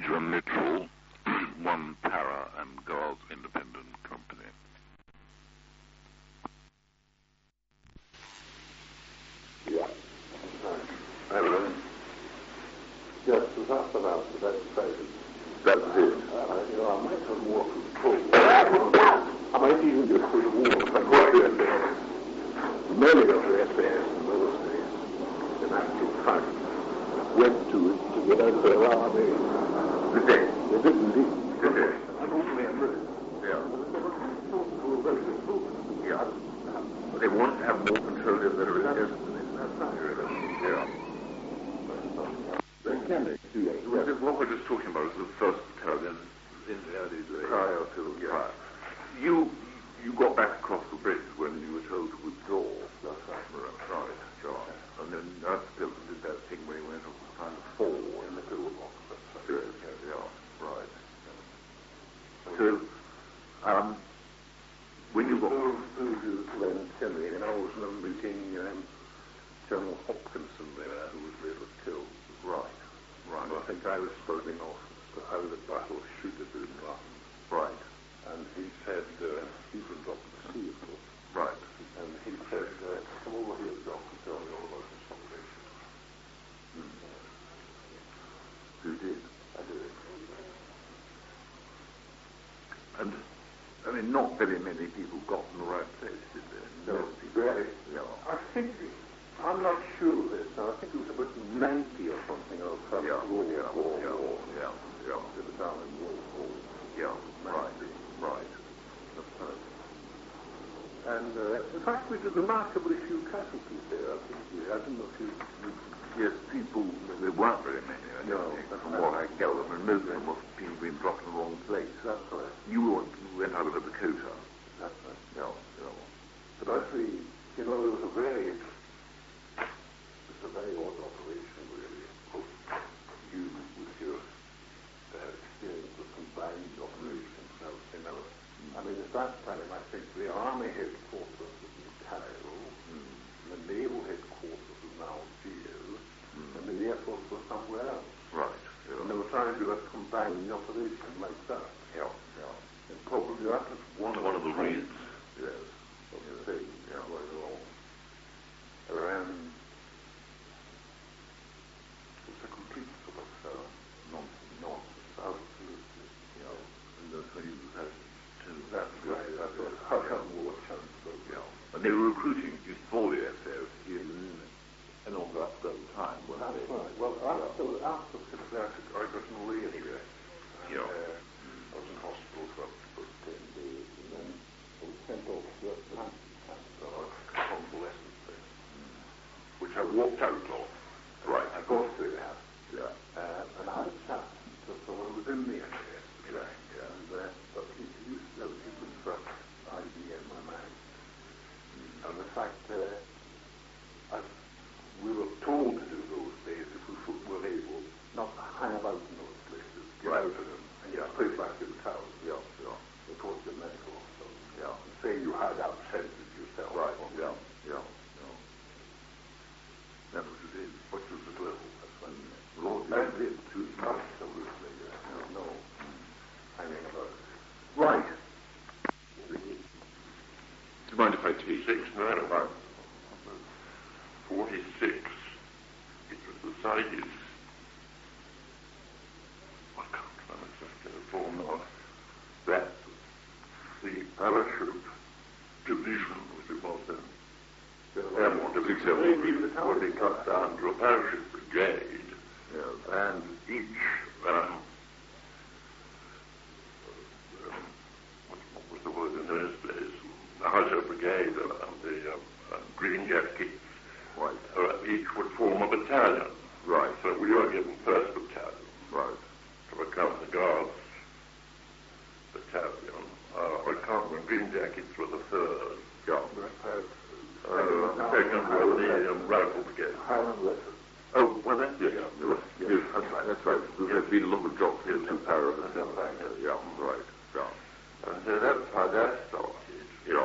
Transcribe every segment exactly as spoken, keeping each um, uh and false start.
Major Mitchell, one para and Guards Independent Company. Yeah. Hello. Yes, was that about the demonstration? That was it. Uh, you know, I might have more control. I might even just put a wall from what the S A S. Many of the S A S in those days, in actual fact, went to it to get out of their army. Did they? They did indeed. Did they? And only in Britain. Yeah. They were very good troops. Yeah. They wanted to have more control of their That's resistance. that's right. Yeah. They can do Yes. What we're just talking about is the first battalion in the early days. prior to the Yeah. You you got back across the bridge when you were told to withdraw. That's right. Right, sure. And then Earthfield did that thing where he went off trying to fall In the toolbox. That's to right. it. Yeah, right. So, um, when you got... When Henry, and I was meeting um, General Hopkinson there, who was later killed. Right, right. And I think I was starting off to how the battle should have been run. Right, And he said, uh, he's been dropped at sea, of course. right. And he said, uh, come over here, Doc, and tell me all about this operation. Hmm. Who did? I did. And, I mean, not very many people got in the right place, did they? No, people. very. Yeah. I think, I'm not sure of this, now I think it was about ninety or something of that Yeah, war, yeah, war, yeah, war. yeah, yeah. It was down in War, War. Yeah, right, right. That's right. And uh, in fact, we did remarkably few casualties there. I think we had them a few. Yes, people, there weren't very many, I don't No, think, that's from right. what I gather, and most of them were people being dropped in the wrong place. That's right. You went, went out of the Dakota. That's right. Yeah, yeah. But actually, you know, it was a very, it was a very odd operation, really. You, with your uh, experience of combined operations and everything else. I mean, at that time, I think the Army headquarters was in Cairo, Mm. the Naval headquarters was now Algiers, Mm. and the Air Force was somewhere else. Right, yeah. And they were trying to do a combined operation like that. Yeah, yeah. And probably that was one, One of the points, reasons. yes, of the thing Yeah. going on. Um, it's a complete sort of uh, nonsense, nonsense, absolutely. Yeah. And that's when you had to... That's right, that's right. How come war chance? Yeah. And they were recruiting for the S A S in and all that that time, weren't That's they? right. Well, after, after Patriotic, I got malaria. And, Yeah. uh, I was in hospital for, for ten days, and then I was sent off to Atlantic Canada, a convalescent place, which I walked out of. Right. I got there, Yeah. uh, and I had a chat to someone who was in the S A S. Yeah, yeah. And, uh, but he, he was, no, he was for I B M, my man. And in fact, uh, as we were told to do those days if we f- were able not to hang about in those places, get Right. out of them, and Yeah. get straight back in town. Yeah, yeah. Report your medical officer. Yeah. And say you had absented yourself. Right, or yeah, something. yeah, yeah. That was it. is. Which was a little, that's when. Lord, I yeah. did too. Absolutely, yes. No, no. Hanging about. Right. Do you mind if I take Six, no, about forty-six, it was decided, I can't remember exactly the form now, that the parachute division, which it was then, airborne division, would be cut down to a parachute brigade, Yeah. and each, um, what, what was the word in those days? The Hauser Brigade uh, and the um, uh, Green Jackets, Right. uh, each would form a battalion. Right. So we were given first battalion Right. to become the Guards battalion. Uh, I can't remember, Green Jackets were the third. Yeah. Uh, the second was the um, Rifle Brigade. Highland Letters. Oh, well then, yes. Yeah. Yes, that's right. That's right. There's been a lot of drops in two paras. That's right. Yeah. Right. Yeah. And so that's how that started. Yeah.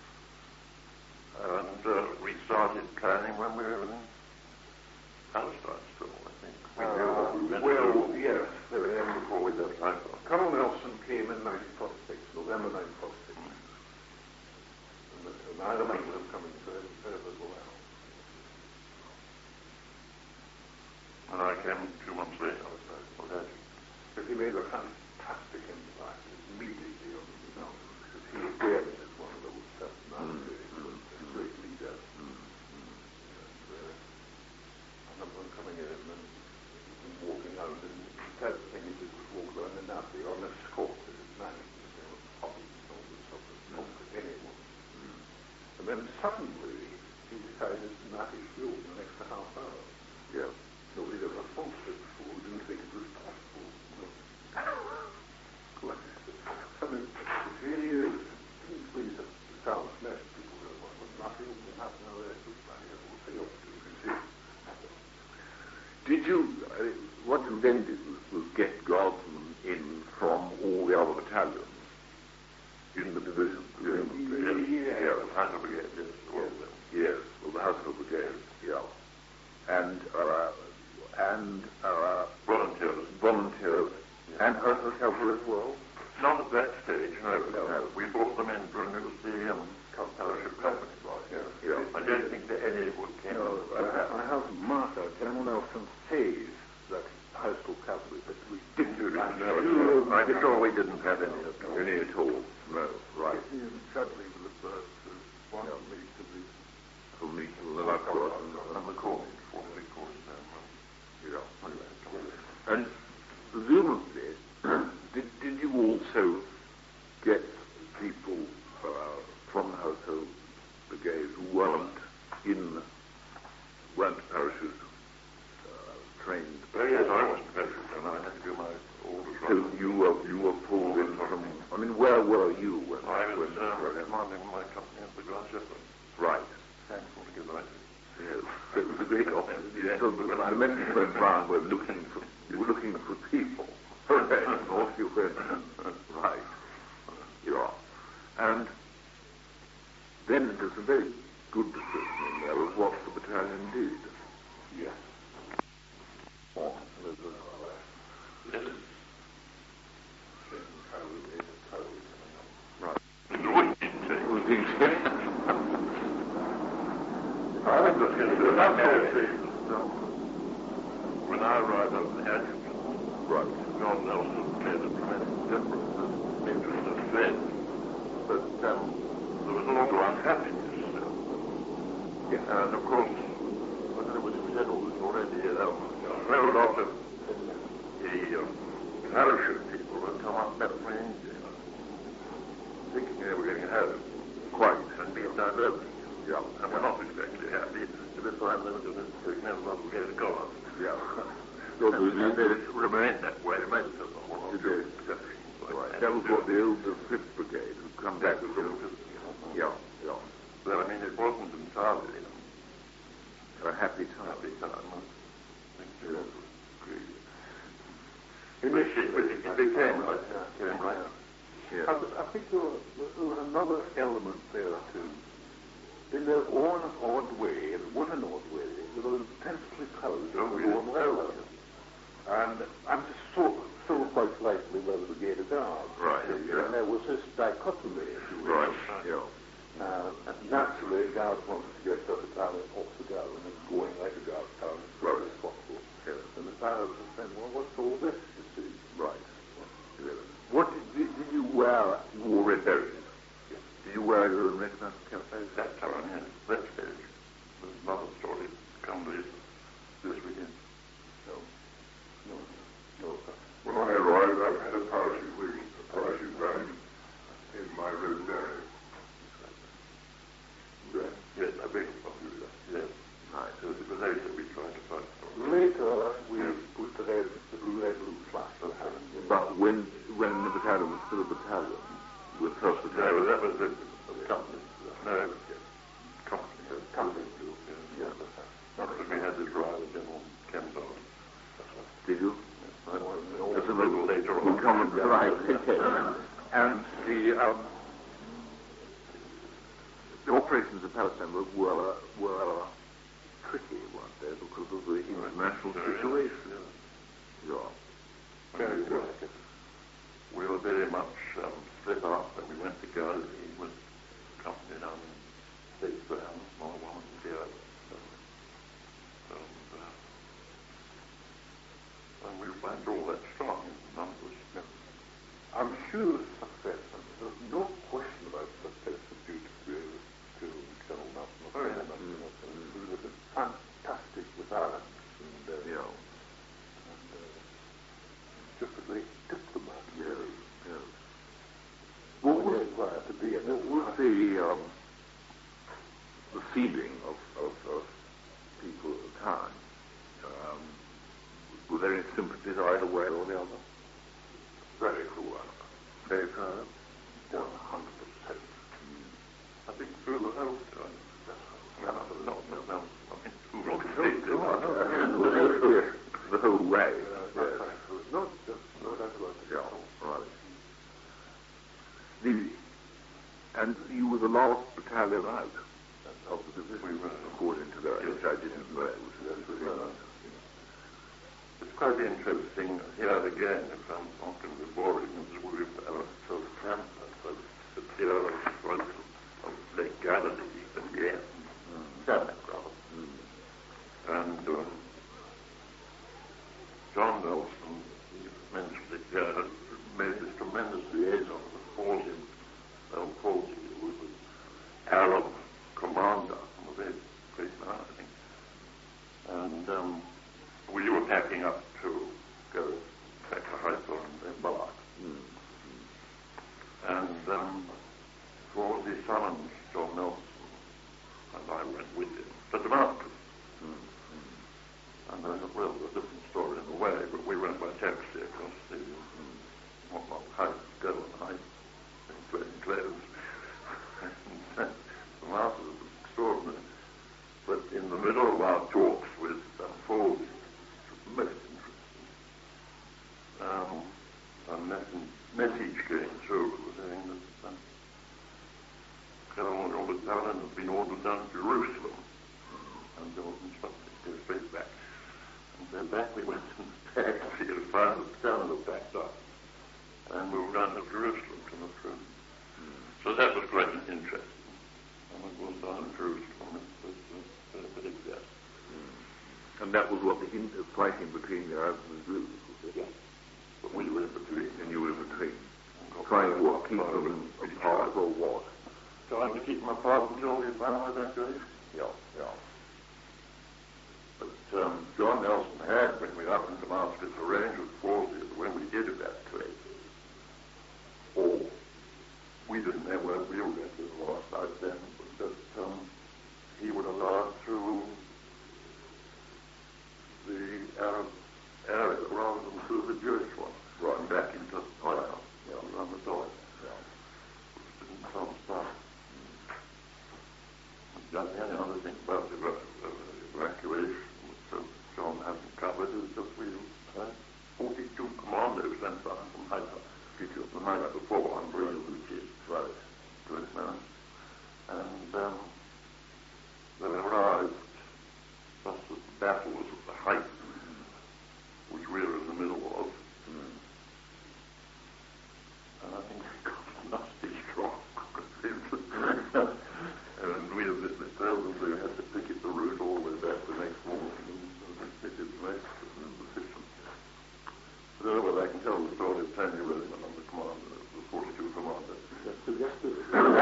And uh, we started planning when we were in Palestine still, I think. We knew what we Uh, were going to well, do. yes, um, he made a fantastic impact immediately on the mountains, because he again is one of those personalities, mm. a great leader. Mm. And, uh, I remember him coming in and walking out, and the first thing he did was walk around the nappy on a escort with his man, you know, hobbies and all this stuff, and talk to anyone. Mm. And then suddenly he decided the nappy flew in the next half hour. Yeah. Nobody ever thought of it before. We didn't think it was possible. I mean, it really is. Didn't please the town's nest. People go, well, nothing will happen unless we will see up to see. Did you, uh, what you then did was, was get guardsmen in from all the other battalions in the division? Yeah, yeah, yeah, the Household Brigade, yes. Well, yes, well, the Household Brigade, yeah. And, uh, and, uh, volunteers. Volunteers. Yeah. And Household Cavalry as well? Not at that stage, no. no. no. We brought them in when it was the um, Parachute Company. Yeah. Yeah. I don't think that any would came. No, I, I have marked out General Nelson says that Household Cavalry, but we didn't do that. No, no, I'm sure we didn't have any, any at all. No, right. Suddenly with the birds, one of me to the from the left course and the course, for the course. Yeah. And presumably, did, did you also get people uh, from the Household Brigade who weren't in, weren't parachute uh, trained? Oh yes, I was parachute, and I had to do my orders. So you were, you were pulled in from, I mean, where were you when I was when, uh, commanding my company at the Grand Shepherd. Right. Thankful to give that. Yes, it was a great honor. Yes. So when I met you went round, we were looking for, you were looking for people. Right, off you went. Right. Yeah. And then there's a very good description in there of what the battalion did. Yes. Oh. Yes. Right. It was being said. I think that's going to do that no. When I arrived at the adjutant, right. John Nelson made a tremendous difference in interest of faith, but um, there was a lot of unhappiness still. Yes. And of course, when it was said all this already, um, there were a lot of the um, parachute people had come up met from India, thinking they were getting home. Quite. And being diverted. Yeah. And we're not exactly happy to the time they were going to take never let them get a car. Yeah. So and, and they remained that way, most of them. Did they? Right. That was what the old the fifth Brigade had come back from. Yeah, yeah. But I mean, it wasn't entirely a happy time. Happy time. I think it was great. Initially, it, it became like that. Came right up. Yeah. I, I think there was, there was another element there too. In their own odd way, in one an odd way, they were intensely proud of their own level. And I'm just so, so quite slightly by the Brigade of Guards. Right. Yeah. And there was this dichotomy, if you will. Right. Yeah. Uh, naturally, Guards wanted to get the battalion off the ground and going like a Guard town as far as possible. Yeah. And the pilots were saying, well, what's all this, you see? Right. Yeah. What did, did you wear? You wore red berets. Did you wear your own regimental camouflage? That time, yes. That stage. There's another story come to this weekend. No. No. No. When I arrived, I had a parachute wing, a parachute bag in my red beret. Right. Yes, I beg your pardon. Yes. Right. So it was later we tried to fight for it. Later, we put the red, the blue, red, blue flag. But when, when the battalion was still a battalion, with first battalion. No, that was the, the company. No, company. Company. Yeah. Not that we had the driver, General Kendall. Did you? Yes, That's a little later on. We'll come to right. And the, um, the operations in Palestine were, were, were tricky, weren't they, because of the international situation. Yeah. Yeah. Very good. We were very much um, split up, and we went to go. He was accompanied on six rounds, my one and the other. So, and, uh, and and we find all that strong in the numbers. Yeah. I'm sure success, and there's no question about success is due to the to Colonel Nelson of Oh, yeah. Nelson of Nelson, who was fantastic with Ireland, and, uh, Yeah. and uh, just a great diplomat. Yes, yes. What was required to be in What it? was the, um, the feeling of, of, of people at the time? Um, was there any sympathies either way or the other? Very cruel. Very proud. One hundred percent. I think through the whole time. No, no, no, no, no. I mean, who Oh, really no, no, no, Yes, the whole way. Uh, Yes. no, just no doubt about it. Yeah, right. The, and you were the last battalion out of the division, We were. according to that, which I didn't know. Yes, we were. It's quite interesting here again, if I'm not going to be boring, as we've uh, sort of campus, but the early front of Lake Galilee again, Santa Claus. And um, John Nelson, he mentioned it here, made this tremendous liaison with Fawzi, um, Fawzi, who was an Arab commander, a very great man, I think. And um, we were packing up to go back to Haifa and embark. Mm. And um, Fawzi summoned John Nelson, and I went with him to Damascus. And uh, well, a different story in a way, but we went by taxi across the um, what not height, go and height, in plain clothes. And uh, the master was extraordinary. But in the middle of our talks with uh, Fawzi, which was most interesting, um, a message, message came through saying that uh, Colonel Robert Allen had been ordered down to Jerusalem, and there was instructed to go straight back. And then back we went in the taxi as far as the terminal backed up, and we were down to Jerusalem to the front. So that was quite interesting. And it was down in Jerusalem. It was uh, a big yes. And that was what the in- uh, fighting between the Arabs and the Jews, was it? Yes. But we were in between. And you were in between. And got Trying to very what, keep far them with each apart other. or what? Trying to keep them apart until we found that way. Yeah, yeah. But um, John Nelson had, when we were up in Damascus, arranged with Fawzi that when we did evacuate, or we didn't know where we were going to be lost out then, but that um, he would allow us through the Arab area rather than through the Jewish one, right back into Haifa, yeah, around the door. Yeah. Which didn't sound fun. The only other thing about the evacuation, which uh, John hasn't covered, is that we had forty-two commandos sent down from Haifa. The night before on Bridge Lucas, right, to his man. And um, they arrived just as the battle was at the height, which we were in the middle of. Mm. And I think they got nasty strong. And we had been told them we had to picket the route all the way back the next morning, and they did the rest of the position. But anyway, I can tell the story of Tony Roseman on the commander, the forty-two commander. Yes, so yesterday.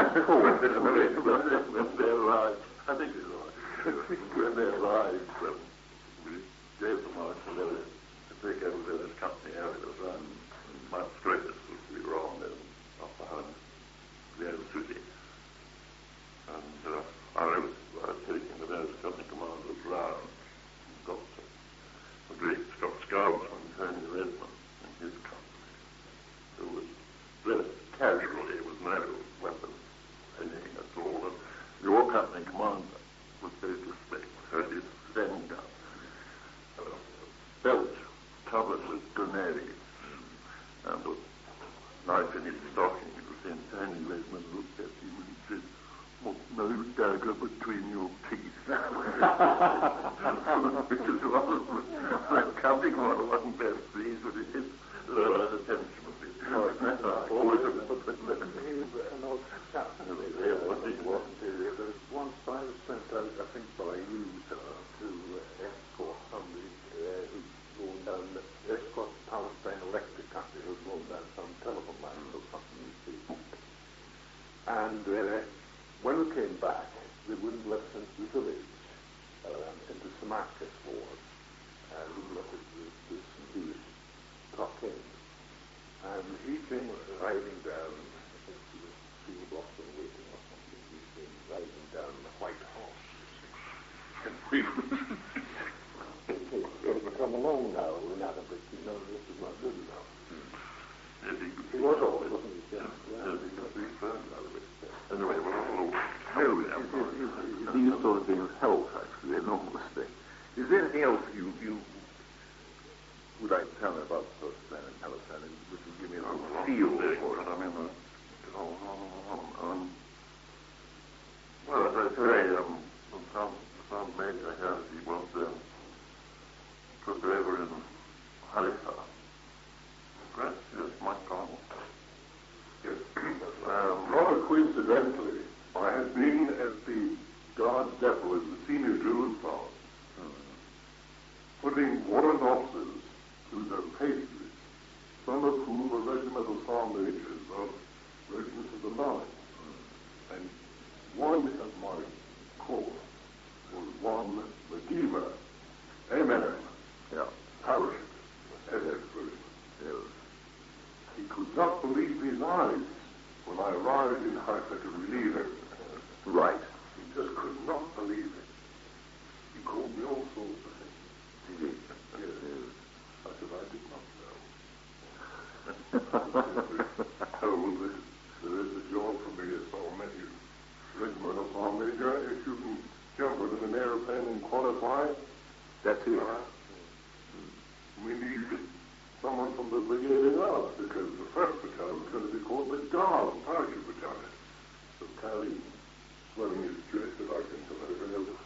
When they arrived, I think it was right. When they arrived, um, we gave them our artillery to take over this company areas and my straightest was we were on them up behind the old city. And uh, I was uh, taking the various company commanders round and got to the great Scott Scarborough and Tony Redmond in his company, who was very casually with no weapon anything at all. And your company commander was very suspect, had his Zen gun, uh, belt covered with grenades, and a knife in his stocking. It was then Tony Redmond looked at him and said, "What, no dagger between your teeth?" Which is rather the company commander wasn't very pleased with it. Lowered his attention a bit. Always a little bit less. An odd chap. There was once I was sent out, I think, by you, sir, to uh, escort somebody uh, who's going down, escort uh, when we came back, they wouldn't let us into the village, um, into Samarcus ward. Uh, we wouldn't let us, the, the Saint Louis clock in. And he came riding down, I think he was field officer waiting or something, he came riding down on a white horse. And we would come along now in Adabrit, you know, this is not good enough. Yes, he could He was always, wasn't he? Yeah. Yes, he could be firm out of it. Anyway, we're all over. Hell, we have These sort of things help, actually, enormously. Is there anything else you, you would like to tell me about the first plan in Palestine, which would give me a feel for it? I mean, uh, oh, oh, um, well, as I say, um, some, some major here, he was, um, took over in Haifa. Right, yes, my God. Yes. Um, Rather coincidentally, I had been at the guard depot as the senior Jew in France, putting warrant officers through their paces, some of whom were regimental sergeant majors of regiments of the line. And one of my corps was one Medina, Amen, Yeah. parachute, S X version. Yeah. He could not believe his eyes when I arrived in Haifa to relieve him. Right. He just could not believe it. He called me all sorts of things. Indeed. Yes. I said, I did not know. Told that there is a job for me as sergeant major. Regimental sergeant major, if you can jump out of an airplane and qualify, That's it. uh, we need someone from the brigade in us, because the first battalion was going to be called the Guard Parachute Battalion. So Cali, swelling his chest, said, I can tell everything else.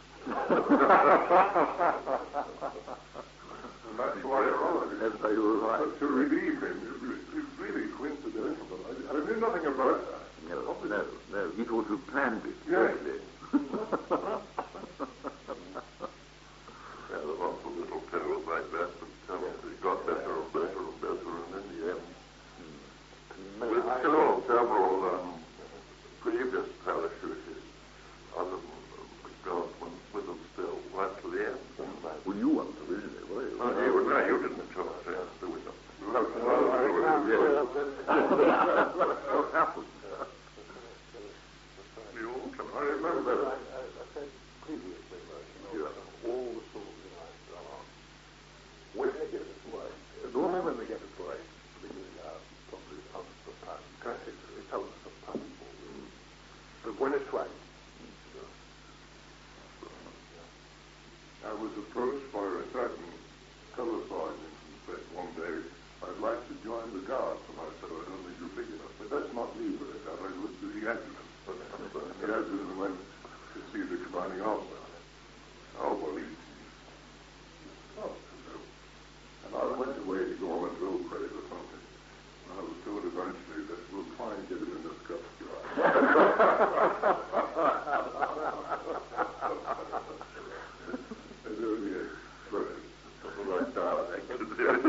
And that's why I arrived. That's how you were right. But to relieve him, it was, it was really coincidental. But I, I knew nothing about that. No, no, no. You thought you planned it. Yes. Certainly. Yeah, there were lots of little tales like that, but um, it got better and better and better, and in the end, with still several um, previous parachutists, other guys went with them still, right to the end. Well, you weren't originally, were you? No, you, no, you didn't enjoy it. There was a... No, no, I What happened? You all can I remember. I, I, I said previously, like, you know, Yeah. all the soldiers I are when they get it right, only when they get it right, beginning out probably thousands of pounds, it's thousands of pounds more. Mm. But when it's right, you know, I was approached by a certain color sergeant and said one day, I'd like to join the Guards. And I said, I don't think you're big enough. But that's not me, but I looked to the adjutant. The adjutant went to see the commanding officer. Oh, well, he... Oh, and I went away to go on a drill parade or something. And I was told eventually that we'll try and get him in the Scots Guard. It really is. Right dialect. in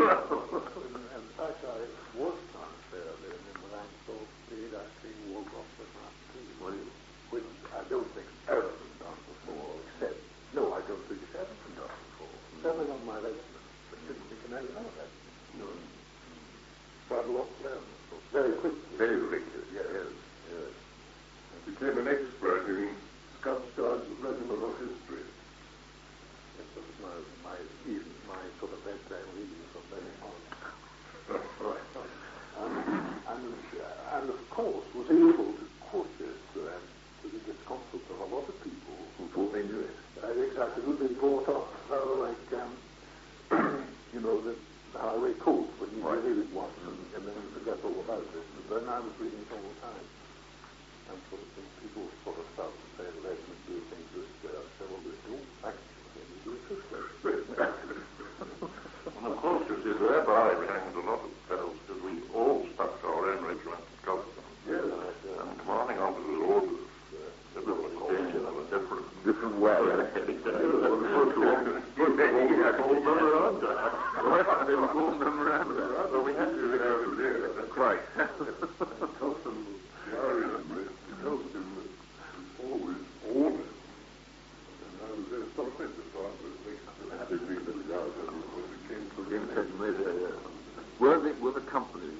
fact, I was transferred in, and when I saw did actually walk off the map too, which I don't think ever been done before, except, no, I don't think it's ever been done before. Seven on my regiment, but didn't think an element of that. No. So I've lost them very quickly. Very quickly, yes, yes. I became an expert in Scots Guards regimental history. It was my, my, even my sort of bedtime reading from very on. Right. Um, and, uh, and of course was able to quote it to them to the discomfort of a lot of people Who thought they knew it? uh, exactly who'd been brought up rather like, um, you know, the, the highway code when you Right. read it once and, and then you forget all about it. But then I was reading it all the time. And sort of think people sort of start to say the regiment do things this way. I say, well, they don't actually. They do it this way. And of course, you see, thereby we hanged a lot of bells because we all stuck to our own regimental custom. Yes. And commanding officers' orders, everybody came in a different, Different way. They were called memoranda. So we had to go over there. Right. Custom, the Irish, custom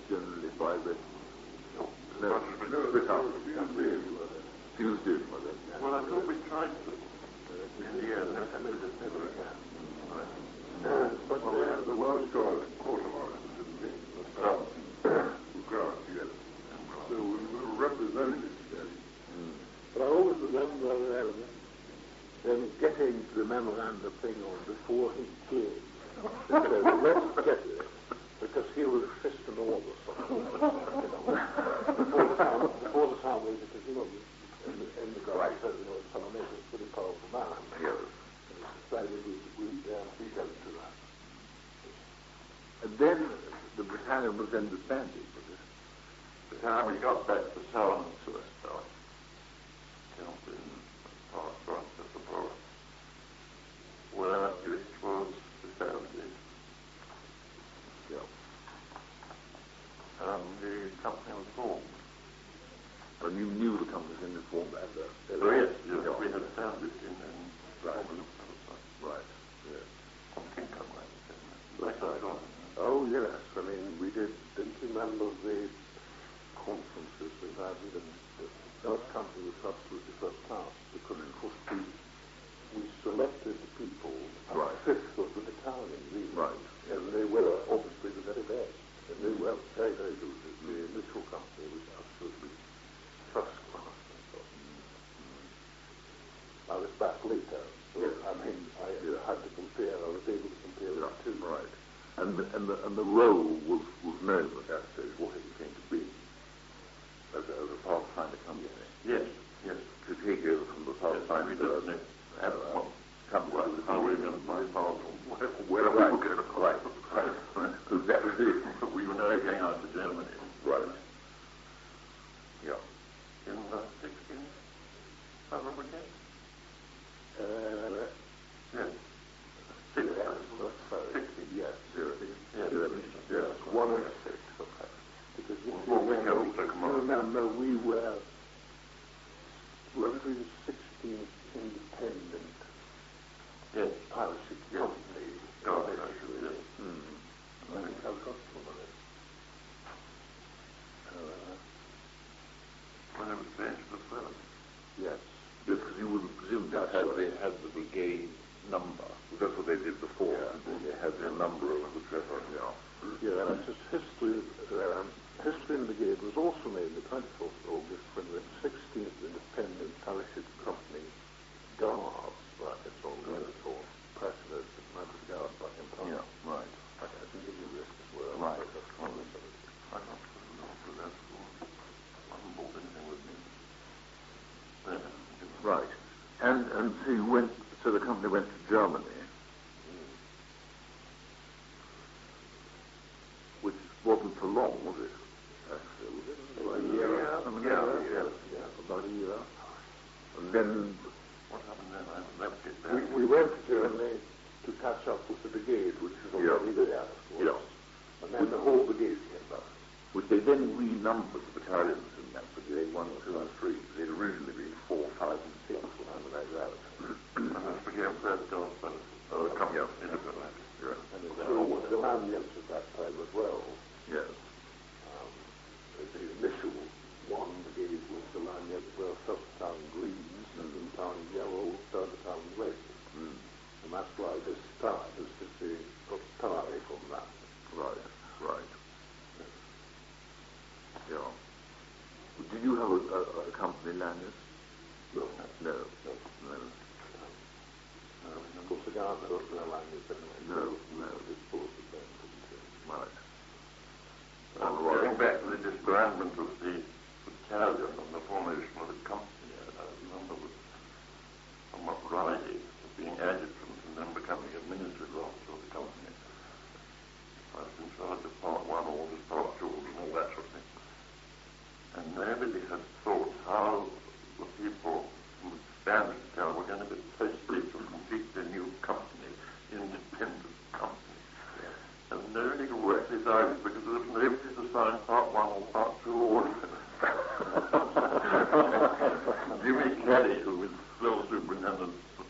generally by the... No, No, but we no, know split that up. we- Fused in with it. Well, I thought we tried to. In the end, I mean, it never again. Uh, but Well, we had the last guy at Quartermine, didn't we? Grant. Grant, yes. So we were represented then. But I always remember them, them getting the memorandum thing on before he came. They said, let's get it, because he was fist and all the stuff. You know, before the town, before the town was, because he was in the, in the guy said, you know, someone is a pretty powerful man. Yes. And he decided we would uh, be going to that. And then the battalion was then disbanded, was it? By the time we got back to Salem to us, though, killed in Park Front at the Borough, where it was disbanded. Yeah. And the company was formed. And you knew the company was in the form and the... Oh, yes, yes, we had found it in um, Right. Right. Yes. I think I might have said that. That's right. Oh, yes. I mean, we did, didn't you remember the conferences we had with them? The first company was absolutely first class, because, of course, we, we selected the people at Right. the fifth of the battalion, really. Right. And they were obviously the very best. And they were very, very good. The initial company was absolutely first class, I thought. I was back later, so, Yes. I mean, I Yeah. had to compare, I was able to compare Yeah, the two. right. And the, and the, and the role was, was known at that stage, what it was going to be, as a, as a Pathfinder company. Yes, yes. To take over from the Pathfinder. Yes, we don't know. Uh, uh, company. Well, how we were going to buy part of Where where we right, were going to right, right, right. Because that was it. But we were now going out to Germany. Right. Yeah. In the sixteen, I remember again. Uh, Yes. yes, Six. that's right. Sixteen. Yes, Zero. Yes. Yes. one and six, okay. Because if you Well, we remember, held the you command. remember we were, were we the sixteenth independent Yes. parachute Yes. company? God, Yes. I should, yes. I think I've got some of it. Uh, When it was changed to the first. yes. Because you would presume that That's had, right. they had the brigade number. That's what they did before. Yeah. They had the number of whichever, yeah. Yeah, that's just history. Um, history in the brigade was also made the twenty-fourth of August when the sixteenth Independent Parachute Company Guard, brackets all going for President of Madrid Guard back in time. Yeah, right. I can give you this as well. Right. but that's one of them. I don't know for that school. I haven't bought anything with me. There. Right. And, and so you went, so the company went to Germany, which wasn't for long, was it? Actually, was it? About a year. Yeah, Something yeah, like that. yeah. Yeah, about a year. And then, What happened then? I haven't left it We, there. we went to Germany to catch up with the brigade, which was already there, of course. Yeah. And then the whole brigade came back. which they then renumbered the battalions in that brigade, one, two, and three. They'd originally been four, five, and six, or something like that. And I became first guard for Oh, the company. yeah. Independent. Yeah. And it was the Lanyards at that time as well. Yes. Um, the initial one brigade was the Lanyards were first town greens, second town yellow, third town red. Mm. And that's why this tie is just the tie from that. Right, right. Yeah. Did you have a, a, a company lanyard? No. No. No. No. Um, of course, the guards don't wear Lanyards anyway. No, no. Disposed of them, didn't they? Right. And going back to the disbandment of the battalion and the formation of the company, I remember was somewhat riley being adjutant and then becoming administrative officer of the company. I was in charge of part one orders, part two orders, and all that sort of thing. And nobody had thought how the people from the disbanded battalion were going to get tasty to complete the new company, independent company. And nobody could work this out because there was nobody to sign part one or part two orders. Jimmy Kelly, who was still superintendent of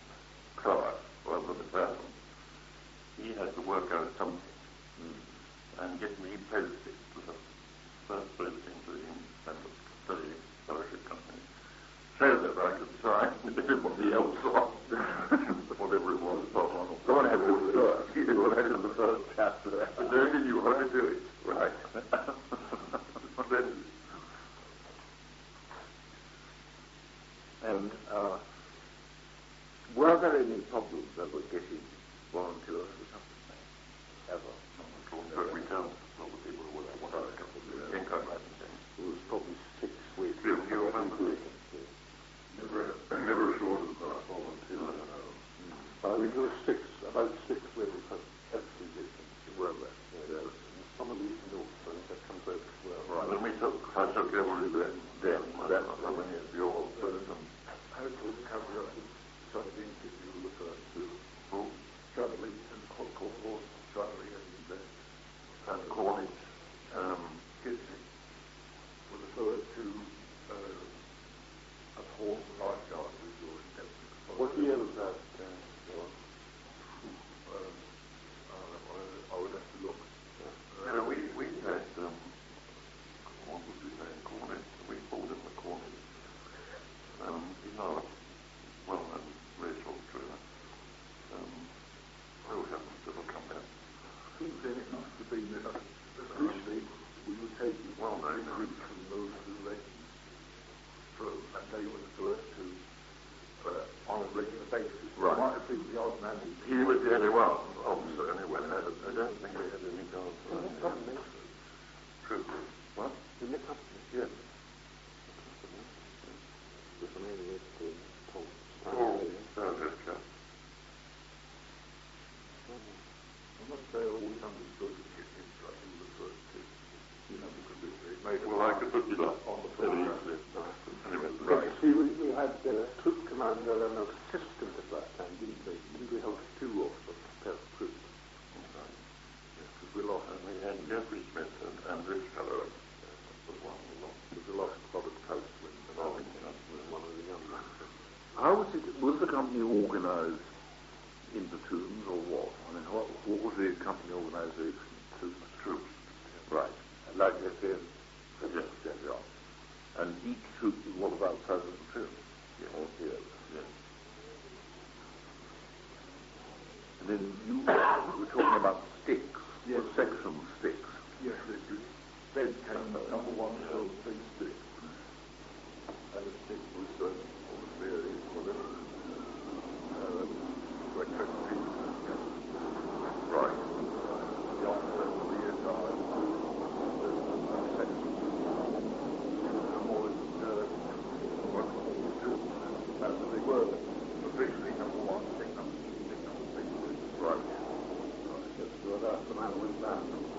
Clark, well, the battalion, he had to work out something. and get me posted to the first posting to the independent study fellowship company, so that I could sign everybody else on whatever it was. Go on ahead with the first. You go ahead with the first chapter. I only knew how to do it. Right. Then, and uh, were there any problems ever getting volunteers for something? Ever? but we tell all the people who want to come to the income licensing. It was probably six weeks. Do you remember? Never, never short of uh, volunteers. I think it was six, about six where we had every distance. Well, then, yes. And some of these notes, I think that comes out as well. Right. When we took, I took every then, then, that's how many of your person. How to cover up some of the interview referred to Who? Chudley and Cornwall, Chudley and uh, And Cornish, um, Gibson were referred to uh, as Hall lifeguard resource. What year was that? Uh, John? um, uh, I would have to look. you know, we, we had, um, what was his name, Cornish, we called him the Cornish. Um, he's not a well-known racecourse trainer. Um, oh, heavens, it'll come back. Then it must have been that initially we were taking Well, no, no. recruits from those who lessons through, and they were the first to, uh, on a regular basis. Right. It might have been the odd man. He was the only one, officer, anyway. I don't think we had any guards. True. What? In the company? Yes. With the name of the Paul. Oh, that is chap. I'm not saying I always understood that it was like he was the first to, you know, because it, it made it Well, I could look it up on the very program. easily. Anyway, Right. See, we, we had uh, troop commander and assistant at that time, didn't we? Didn't we have two officers per troop? Because we lost. And we had Jeffrey Smith and, and this fellow uh, was one we lost. Because we lost Robert Coates when the Oh, Arlington was one of the young ones. How was it? Was the company organised in platoons or what? I mean, what, what was the company organisation? Troops. Troops. Right. Like this in. Yes. Yeah. And each troop was what about thousand platoon? Yes. Or here. Yes. And then you were talking about sticks. Yes. What section sticks? Yes, it was. Then came number one, so big stick. And the stick was uh, obviously a whatever. Uh, like twenty Right. the officer of the year time. The section. And more uh, what two. That's what they were. Officially number one, stick number two, stick number six. Right. So that's the man with that.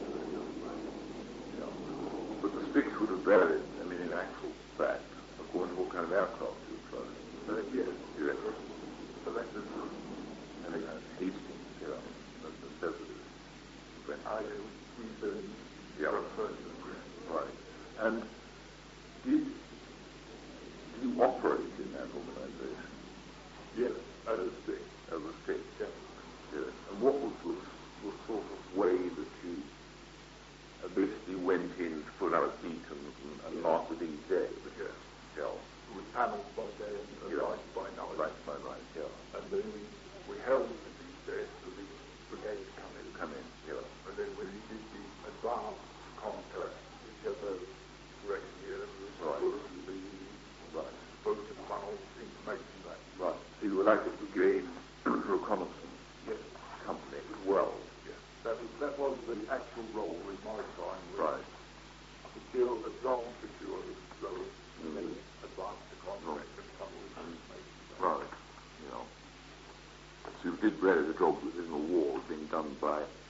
But the sticks would have varied, I mean, in actual fact, according to what kind of aircraft you were flying. Uh, yes. Yes. Selected. And it had Hastings, you know, that's necessity. I we been Yeah. first. Right. And did, did you operate in that organisation Yes, as a stick. as a stick? Yeah. Yes. And what was the, the sort of way that you uh, basically went in to put out beacons and, and mark with each day? Yeah. Yeah. With panels by day and Yeah. lights by night. Right, right, right, yeah. And then we, we held the these days till the brigade come in. Come in, yeah. And then when we did the advanced contact, which has a correct here, was Right. sort of the Right. both the funnels information back. Right. So you were like a brigade reconnaissance Yes. company as well. Yes. That was, that was the actual role in my time. Right. Secure, advanced secure those, and then Mm. advance the contract and funnels information back. Right. You know. So you did really the job within the war being done by